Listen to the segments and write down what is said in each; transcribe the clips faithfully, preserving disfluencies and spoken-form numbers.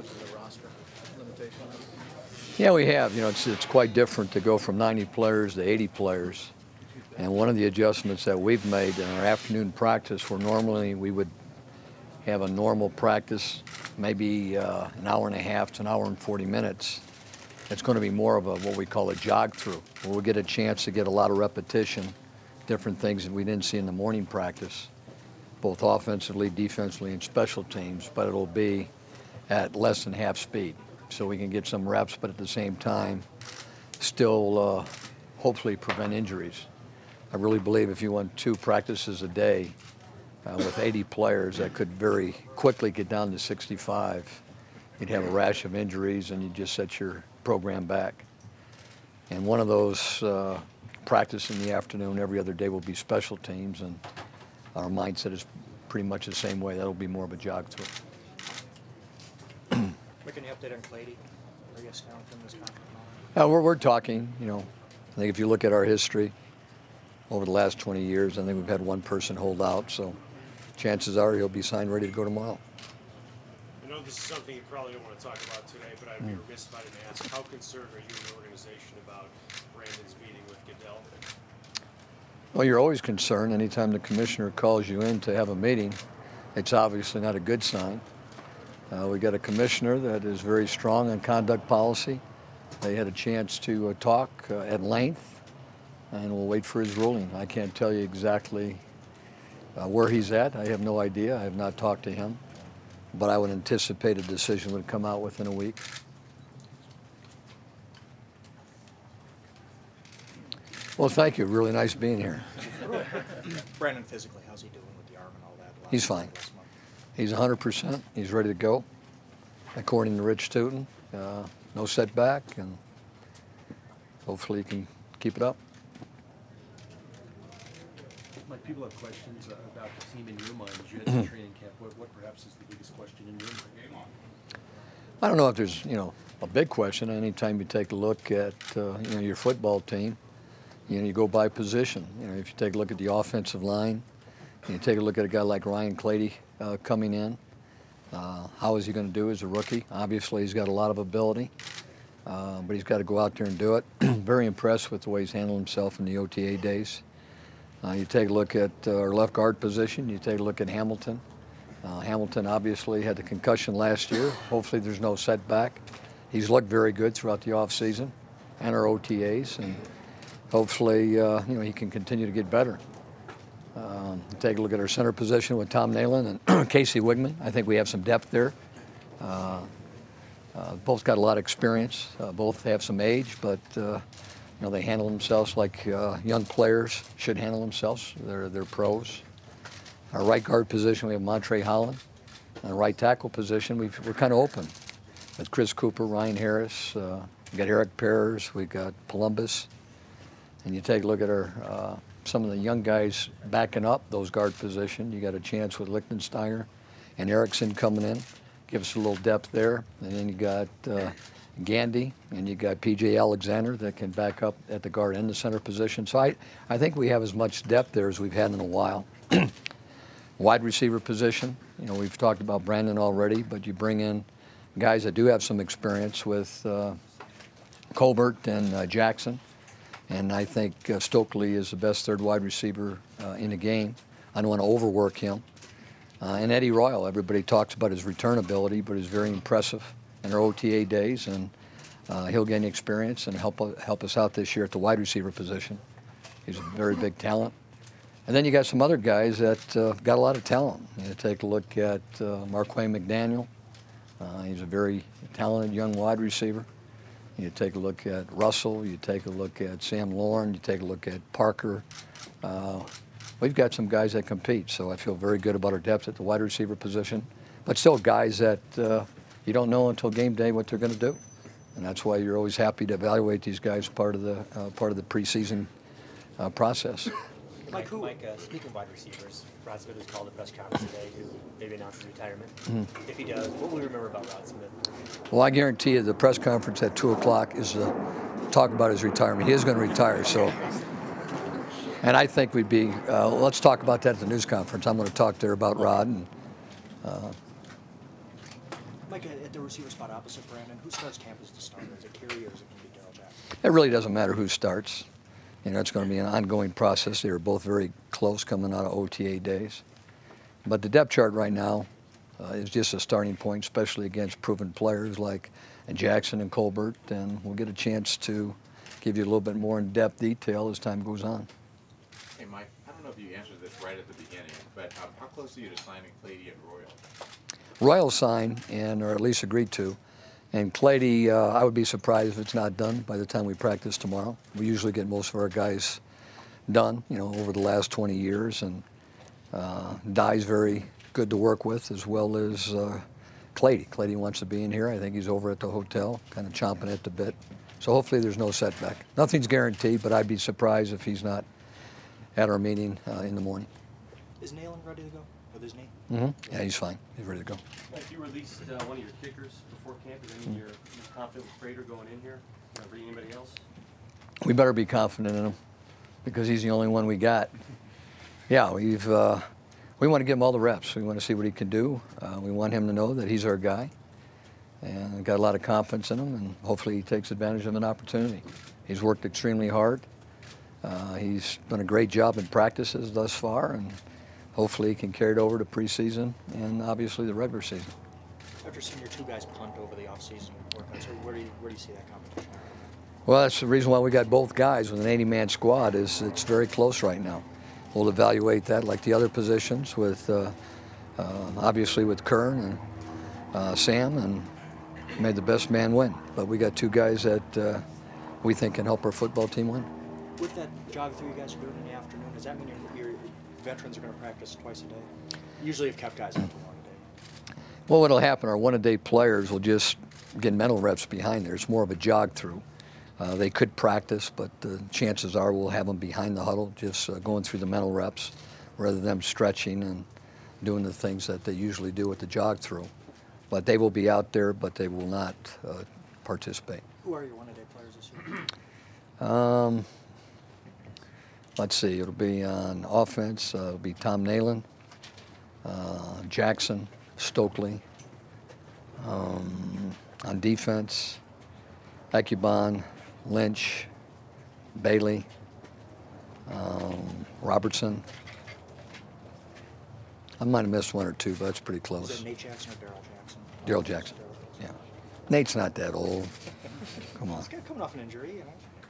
much of the roster limitation? Yeah, we have. You know, it's, it's quite different to go from ninety players to eighty players. And one of the adjustments that we've made in our afternoon practice, where normally we would have a normal practice, maybe uh, an hour and a half to an hour and forty minutes, it's going to be more of a what we call a jog through, where we'll get a chance to get a lot of repetition, different things that we didn't see in the morning practice, both offensively, defensively, and special teams, but it'll be at less than half speed. So we can get some reps, but at the same time, still uh, hopefully prevent injuries. I really believe if you went two practices a day uh, with eighty players, that could very quickly get down to sixty-five. You'd have a rash of injuries, and you'd just set your program back. And one of those uh, practice in the afternoon every other day will be special teams, and our mindset is pretty much the same way. That'll be more of a jog through. Make any update on Clady? I guess now from this conference. Uh, we're, we're talking, you know, I think if you look at our history over the last twenty years, I think we've had one person hold out, so chances are he'll be signed ready to go tomorrow. I know this is something you probably don't want to talk about today, but I'd be Mm. remiss if I didn't ask, how concerned are you in the organization about Brandon's meeting with Goodell? Well, you're always concerned anytime the commissioner calls you in to have a meeting. It's obviously not a good sign. Uh, we got a commissioner that is very strong on conduct policy. They had a chance to uh, talk uh, at length, and we'll wait for his ruling. I can't tell you exactly uh, where he's at. I have no idea. I have not talked to him, but I would anticipate a decision would come out within a week. Well, thank you. Really nice being here. Brandon, physically, how's he doing with the arm and all that? Last He's fine. last month? He's one hundred percent. He's ready to go. According to Rich Tootin, uh, no setback, and hopefully he can keep it up. Mike, people have questions uh, about the team in your mind as you head to training camp. What, what perhaps is the biggest question in your mind? I don't know if there's, you know, a big question. Anytime you take a look at, uh, you know, your football team, you know, you go by position. You know, if you take a look at the offensive line, you take a look at a guy like Ryan Clady uh, coming in. Uh, how is he going to do as a rookie? Obviously, he's got a lot of ability, uh, but he's got to go out there and do it. Very impressed with the way he's handled himself in the O T A days. Uh, you take a look at uh, our left guard position. You take a look at Hamilton. Uh, Hamilton obviously had the concussion last year. Hopefully there's no setback. He's looked very good throughout the offseason and our O T As, and hopefully uh, you know, he can continue to get better. Um, take a look at our center position with Tom Nalen and Casey Wigman. I think we have some depth there. Uh, uh, both got a lot of experience. Uh, both have some age, but uh, you know, they handle themselves like uh, young players should handle themselves. They're, they're pros. Our right guard position, we have Montre Holland. On the right tackle position, we've, we're kind of open with Chris Cooper, Ryan Harris. Uh, we got Eric Pears. We got Columbus. And you take a look at our uh, some of the young guys backing up those guard position. You got a chance with Lichtensteiner and Erickson coming in, give us a little depth there. And then you got uh, Gandy, and you got P J Alexander that can back up at the guard and the center position. So I, I think we have as much depth there as we've had in a while. Wide receiver position, you know, we've talked about Brandon already, but you bring in guys that do have some experience with uh, Colbert and uh, Jackson. And I think uh, Stokely is the best third wide receiver uh, in the game. I don't want to overwork him. Uh, and Eddie Royal, everybody talks about his return ability, but he's very impressive in our O T A days, and uh, he'll gain experience and help, help us out this year at the wide receiver position. He's a very big talent. And then you got some other guys that uh, got a lot of talent. You take a look at uh, Marquay McDaniel. Uh, he's a very talented young wide receiver. You take a look at Russell, you take a look at Sam Lauren, you take a look at Parker. Uh, we've got some guys that compete, so I feel very good about our depth at the wide receiver position. But still guys that uh, you don't know until game day what they're going to do. And that's why you're always happy to evaluate these guys part of the, uh, part of the preseason uh, process. Mike, Mike uh, speaking of wide receivers, Rod Smith has called a press conference today who maybe announced his retirement. Mm-hmm. If he does, what will we remember about Rod Smith? Well, I guarantee you the press conference at two o'clock is to talk about his retirement. He is going to retire, so. And I think we'd be, uh, let's talk about that at the news conference. I'm going to talk there about Rod. And, uh, Mike, at at the receiver spot opposite Brandon, who starts camp as the starter? Is it Kerry or is it going to be Daryl Jackson? It really doesn't matter who starts. You know, it's going to be an ongoing process. They were both very close coming out of O T A days. But the depth chart right now uh, is just a starting point, especially against proven players like Jackson and Colbert, and we'll get a chance to give you a little bit more in-depth detail as time goes on. Hey, Mike, I don't know if you answered this right at the beginning, but um, how close are you to signing Clady and Royal? Royal signed, and or at least agreed to. And Clady, uh, I would be surprised if it's not done by the time we practice tomorrow. We usually get most of our guys done, you know, over the last twenty years, and uh, Dye's very good to work with, as well as uh, Clady. Clady wants to be in here. I think he's over at the hotel, kind of chomping at the bit. So hopefully there's no setback. Nothing's guaranteed, but I'd be surprised if he's not at our meeting uh, in the morning. Is Nalen ready to go with his knee? Mm-hmm. Yeah, he's fine. He's ready to go. Mike, you released uh, one of your kickers before camp. Does that mean you're you're confident with Prater going in here? Not bring anybody else? We better be confident in him because he's the only one we got. Yeah, we've uh, we want to give him all the reps. We want to see what he can do. Uh, we want him to know that he's our guy, and got a lot of confidence in him. And hopefully he takes advantage of an opportunity. He's worked extremely hard. Uh, he's done a great job in practices thus far, and hopefully he can carry it over to preseason and obviously the regular season. After seeing your two guys punt over the offseason workouts, where do you where do you see that competition? Well, that's the reason why we got both guys with an eighty-man squad. Is it's very close right now. We'll evaluate that like the other positions with uh, uh, obviously with Kern and uh, Sam, and made the best man win. But we got two guys that uh, we think can help our football team win. With that jog through you guys are doing in the afternoon, does that mean your, your veterans are going to practice twice a day? Usually you've kept guys out for one a day. Well, what'll happen, our one-a-day players will just get mental reps behind there. It's more of a jog through. Uh, they could practice, but the chances are we'll have them behind the huddle, just uh, going through the mental reps, rather than them stretching and doing the things that they usually do with the jog through. But they will be out there, but they will not uh, participate. Who are your one-a-day players this year? Um, let's see, it'll be on offense, uh, it'll be Tom Nalen, uh, Jackson, Stokely. Um, on defense, Ekuban, Lynch, Bailey, um, Robertson. I might have missed one or two, but that's pretty Is close. it Nate Jackson or Daryl Jackson? Daryl Jackson. Yeah. Nate's not that old. Come on. He's got- coming off an injury, you know.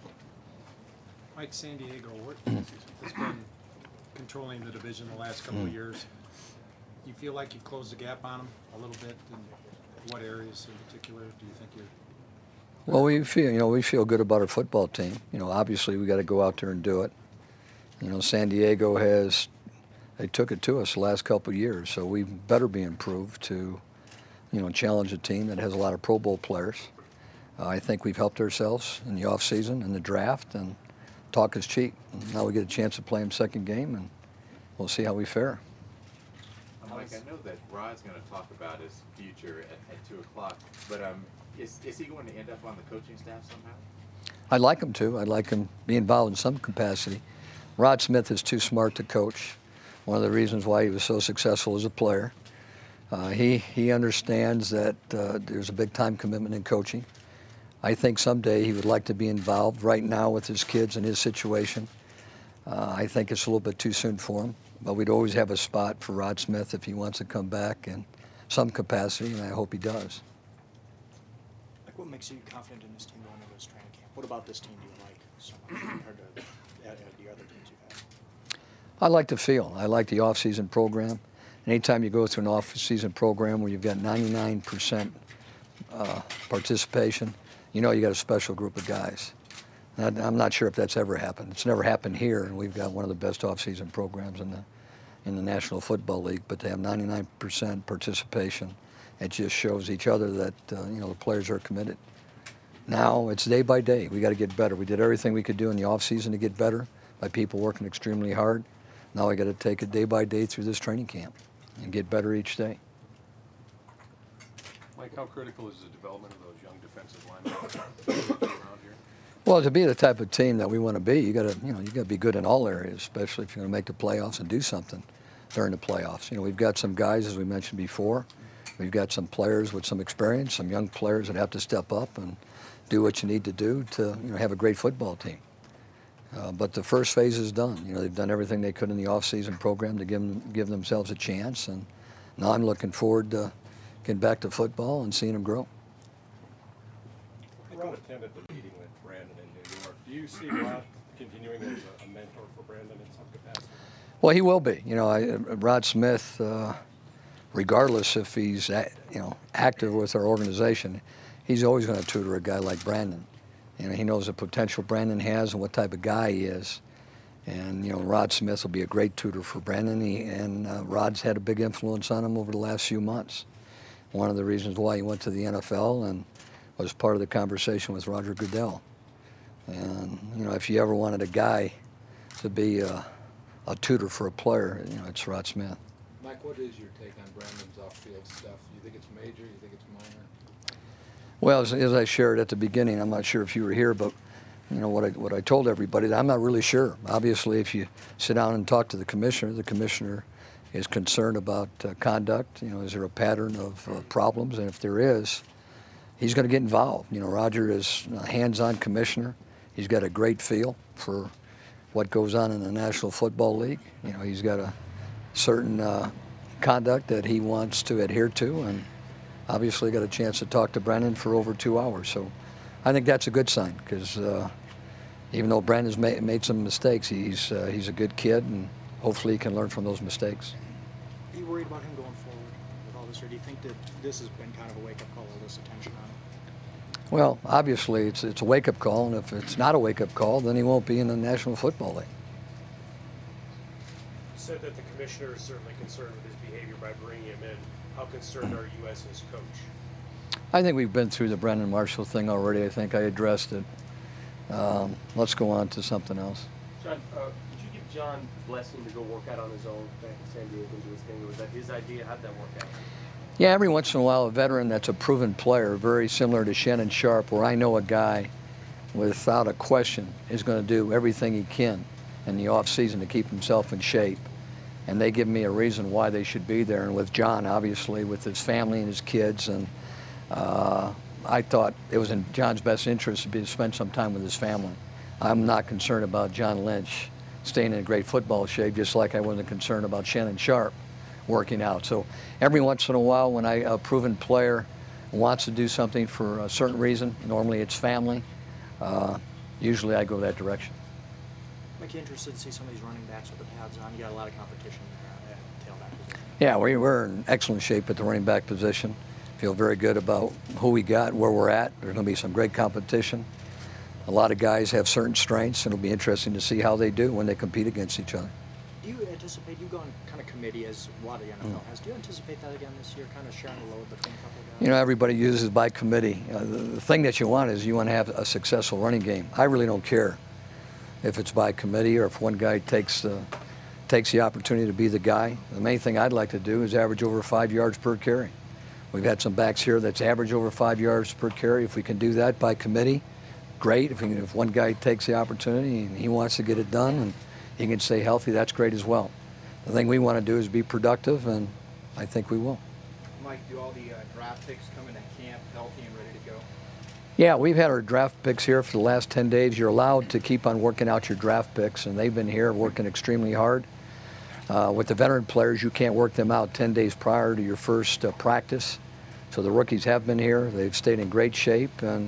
Mike, San Diego what, has been controlling the division the last couple of years. You feel like you've closed the gap on them a little bit? In what areas in particular do you think you're? Well, we feel, you know, we feel good about our football team. You know, obviously we got to go out there and do it. You know, San Diego has, they took it to us the last couple of years, so we better be improved to, you know, challenge a team that has a lot of Pro Bowl players. Uh, I think we've helped ourselves in the offseason, in the draft, and talk is cheap. And now we get a chance to play him second game, and we'll see how we fare. Uh, Mike, I know that Rod's going to talk about his future at, at two o'clock, but um, is, is he going to end up on the coaching staff somehow? I'd like him to. I'd like him to be involved in some capacity. Rod Smith is too smart to coach. One of the reasons why he was so successful as a player. Uh, he, he understands that uh, there's a big time commitment in coaching. I think someday he would like to be involved. Right now with his kids and his situation, uh, I think it's a little bit too soon for him. But we'd always have a spot for Rod Smith if he wants to come back in some capacity, and I hope he does. Like, what makes you confident in this team going into this training camp? What about this team do you like so much compared to uh, the other teams you've had? I like the feel. I like the off-season program. Anytime you go through an off-season program where you've got ninety-nine percent uh, participation, you know you got a special group of guys. And I'm not sure if that's ever happened. It's never happened here, and we've got one of the best off-season programs in the in the National Football League. But to have ninety-nine percent participation, it just shows each other that uh, you know the players are committed. Now it's day by day. We got to get better. We did everything we could do in the off-season to get better by people working extremely hard. Now we got to take it day by day through this training camp and get better each day. Mike, how critical is the development of those young defensive linemen around here? Well, to be the type of team that we want to be, you got to, you know, you got to be good in all areas, especially if you're going to make the playoffs and do something during the playoffs. You know, we've got some guys, as we mentioned before, We've got some players with some experience, some young players that have to step up and do what you need to do to, you know, have a great football team. Uh, but the first phase is done. You know, they've done everything they could in the off-season program to give them, give themselves a chance, and now I'm looking forward to getting back to football and seeing them grow. Rod attended the meeting with Brandon in New York. Do you see Rod continuing as a, a mentor for Brandon in some capacity? Well, he will be. You know, I, Rod Smith, uh, regardless if he's a, you know active with our organization, he's always going to tutor a guy like Brandon. You know, he knows the potential Brandon has and what type of guy he is. And, you know, Rod Smith will be a great tutor for Brandon. He, and uh, Rod's had a big influence on him over the last few months. One of the reasons why he went to the N F L and was part of the conversation with Roger Goodell. And, you know, if you ever wanted a guy to be a, a tutor for a player, you know, it's Rod Smith. Mike, what is your take on Brandon's off-field stuff? Do you think it's major? Do you think it's minor? Well, as, as I shared at the beginning, I'm not sure if you were here, but you know what I what I told everybody, I'm not really sure. Obviously, if you sit down and talk to the commissioner, the commissioner is concerned about uh, conduct. You know, is there a pattern of uh, problems? And if there is, he's going to get involved. You know, Roger is a hands-on commissioner. He's got a great feel for what goes on in the National Football League. You know, he's got a certain uh, conduct that he wants to adhere to, and obviously got a chance to talk to Brandon for over two hours. So I think that's a good sign, because uh, even though Brandon's ma made some mistakes, he's, uh, he's a good kid, and hopefully he can learn from those mistakes. Are you worried about him going forward with all this, or do you think that this has been kind of a wake-up call, all this attention on him? Well, obviously it's, it's a wake-up call, and if it's not a wake-up call, then he won't be in the National Football League. You said that the commissioner is certainly concerned with his behavior by bringing him in. How concerned are you as his coach? I think we've been through the Brandon Marshall thing already. I think I addressed it. Um, let's go on to something else. John, uh, did you give John blessing to go work out on his own back in San Diego and do his thing, or was that his idea? How'd that work out? Yeah, every once in a while, a veteran that's a proven player, very similar to Shannon Sharpe, where I know a guy, without a question, is going to do everything he can in the off-season to keep himself in shape. And they give me a reason why they should be there. And with John, obviously, with his family and his kids, and uh, I thought it was in John's best interest to, be, to spend some time with his family. I'm not concerned about John Lynch staying in great football shape, just like I wasn't concerned about Shannon Sharpe working out. So every once in a while, when I, a proven player wants to do something for a certain reason, normally it's family, uh, usually I go that direction. Mike, you interested to see some of these running backs with the pads on? You got a lot of competition there at tailback position. Yeah, we, we're in excellent shape at the running back position. Feel very good about who we got, where we're at. There's going to be some great competition. A lot of guys have certain strengths, and it'll be interesting to see how they do when they compete against each other. Do you anticipate, you go on kind of committee as a lot of the N F L has, do you anticipate that again this year, kind of sharing the load between a couple of guys? You know, everybody uses by committee. Uh, the, the thing that you want is you want to have a successful running game. I really don't care if it's by committee or if one guy takes the, takes the opportunity to be the guy. The main thing I'd like to do is average over five yards per carry. We've had some backs here that's average over five yards per carry. If we can do that by committee, great. If, we can, if one guy takes the opportunity and he wants to get it done and he can stay healthy, that's great as well. The thing we want to do is be productive, and I think we will. Mike, do all the uh, draft picks come into camp healthy and ready to go? Yeah, we've had our draft picks here for the last ten days. You're allowed to keep on working out your draft picks, and they've been here working extremely hard. Uh, with the veteran players, you can't work them out ten days prior to your first uh, practice. So the rookies have been here. They've stayed in great shape, and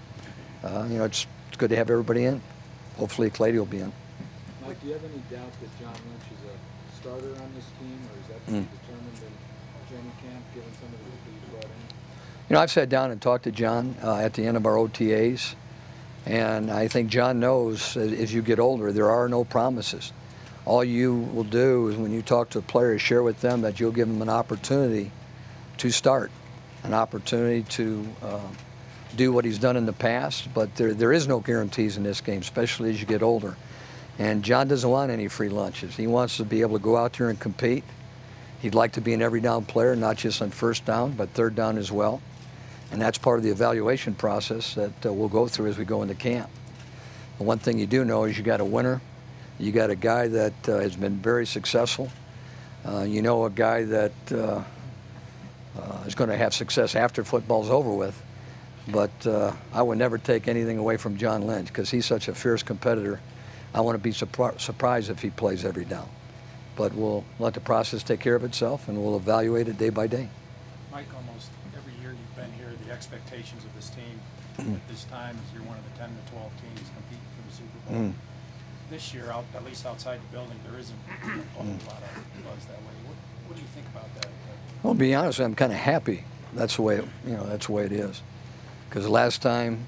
uh, you know, it's, it's good to have everybody in. Hopefully Clady will be in. Mike, do you have any doubt that John Lynch is a starter on this team, or is that to be Mm. determined in training camp, given some of the people you brought in? You know, I've sat down and talked to John uh, at the end of our O T As, and I think John knows as, as you get older, there are no promises. All you will do is when you talk to a player, share with them that you'll give them an opportunity to start, an opportunity to uh, do what he's done in the past, but there, there is no guarantees in this game, especially as you get older. And John doesn't want any free lunches. He wants to be able to go out there and compete. He'd like to be an every down player, not just on first down, but third down as well. And that's part of the evaluation process that uh, we'll go through as we go into camp. The one thing you do know is you got a winner. You got a guy that uh, has been very successful. Uh, you know a guy that uh, uh, is going to have success after football's over with. But uh, I would never take anything away from John Lynch because he's such a fierce competitor. I want to be surpri surprised if he plays every down. But we'll let the process take care of itself, and we'll evaluate it day by day. Mike, almost every year you've been here, the expectations of this team at this time is you're one of the ten to twelve teams competing for the Super Bowl. Mm. This year, out, at least outside the building, there isn't a whole lot of buzz that way. What, what do you think about that? Well, to be honest, I'm kind of happy. That's the way, it, you know, that's the way it is. Because the last time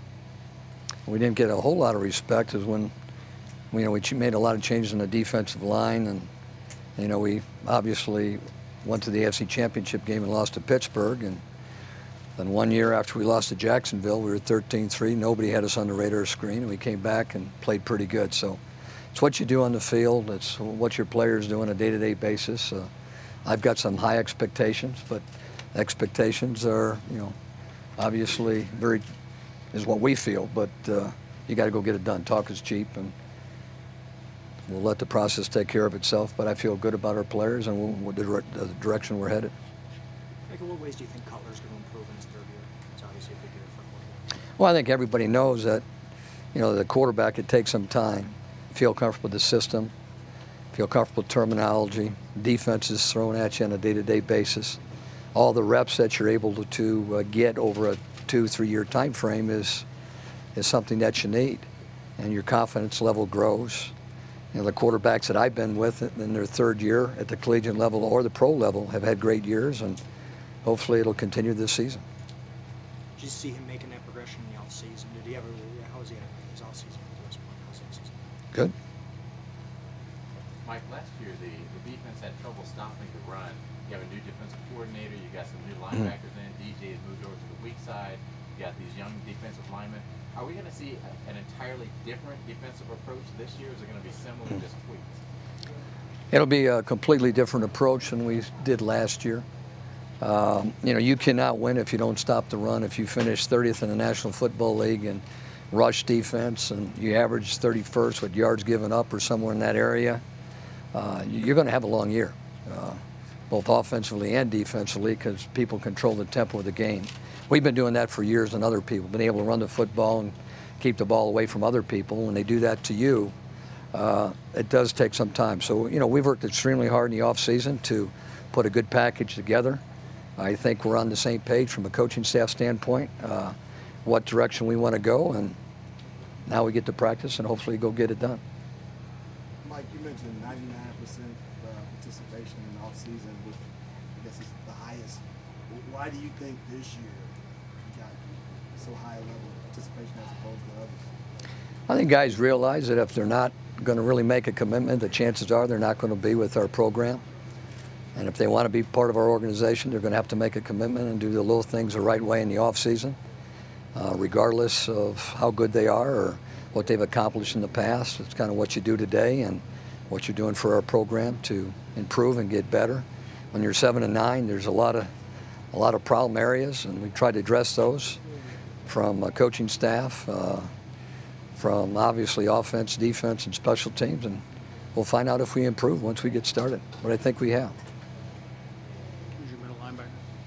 we didn't get a whole lot of respect is when, you know, we made a lot of changes in the defensive line, and you know, we obviously went to the A F C Championship game and lost to Pittsburgh, and then one year after we lost to Jacksonville, we were thirteen three. Nobody had us on the radar screen, and we came back and played pretty good. So it's what you do on the field. It's what your players do on a day-to-day basis. Uh, I've got some high expectations, but expectations are, you know, obviously very is what we feel. But uh, you got to go get it done. Talk is cheap, and we'll let the process take care of itself. But I feel good about our players and we'll, we'll the, the direction we're headed. Like, in what ways do you think Cutler's going to improve in his third year? It's obviously a big year for football. Well, I think everybody knows that, you know, the quarterback, it takes some time. Feel comfortable with the system, feel comfortable with terminology, defenses thrown at you on a day-to-day basis. All the reps that you're able to, to uh, get over a two, three-year time frame is, is something that you need, and your confidence level grows. You know, the quarterbacks that I've been with in their third year at the collegiate level or the pro level have had great years, and hopefully it'll continue this season. Did you see him making that progression in the offseason? Did he ever, how was he at his offseason at this point? How's the season? Good. Mike, last year the, the defense had trouble stopping the run. You have a new defensive coordinator, you got some new linebackers in, D J has moved over to the weak side, you got these young defensive linemen. Are we going to see a, an entirely different defensive approach this year, or is it going to be similar, just tweaks? It'll be a completely different approach than we did last year. Um, you know, you cannot win if you don't stop the run. If you finish thirtieth in the National Football League in rush defense and you average thirty-first with yards given up or somewhere in that area, uh, you're going to have a long year, uh, both offensively and defensively, because people control the tempo of the game. We've been doing that for years, and other people, been able to run the football and keep the ball away from other people. When they do that to you, uh, it does take some time. So, you know, we've worked extremely hard in the offseason to put a good package together. I think we're on the same page from a coaching staff standpoint, uh, what direction we want to go, and now we get to practice and hopefully go get it done. Mike, you mentioned ninety-nine percent uh, participation in the offseason, which I guess is the highest. Why do you think this year you got so high a level of participation as opposed to others? I think guys realize that if they're not going to really make a commitment, the chances are they're not going to be with our program. And if they want to be part of our organization, they're going to have to make a commitment and do the little things the right way in the offseason, uh, regardless of how good they are or what they've accomplished in the past. It's kind of what you do today and what you're doing for our program to improve and get better. When you're seven and nine, there's a lot of a lot of problem areas, and we try to address those from uh, coaching staff, uh, from obviously offense, defense, and special teams, and we'll find out if we improve once we get started. But I think we have. Who's your middle linebacker?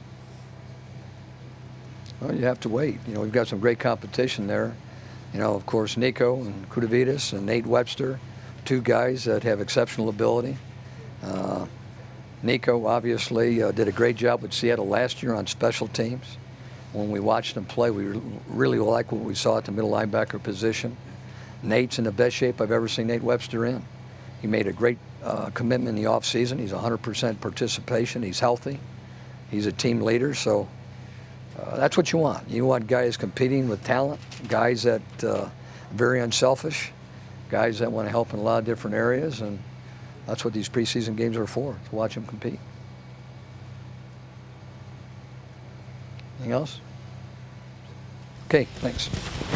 Well, you have to wait. You know, we've got some great competition there. You know, of course, Nico and Kudavidas and Nate Webster, two guys that have exceptional ability. Uh, Nico obviously uh, did a great job with Seattle last year on special teams. When we watched him play, we really liked what we saw at the middle linebacker position. Nate's in the best shape I've ever seen Nate Webster in. He made a great uh, commitment in the offseason. He's one hundred percent participation. He's healthy. He's a team leader, so uh, that's what you want. You want guys competing with talent, guys that uh, are very unselfish, guys that want to help in a lot of different areas, and that's what these preseason games are for, to watch them compete. Anything else? Okay, thanks.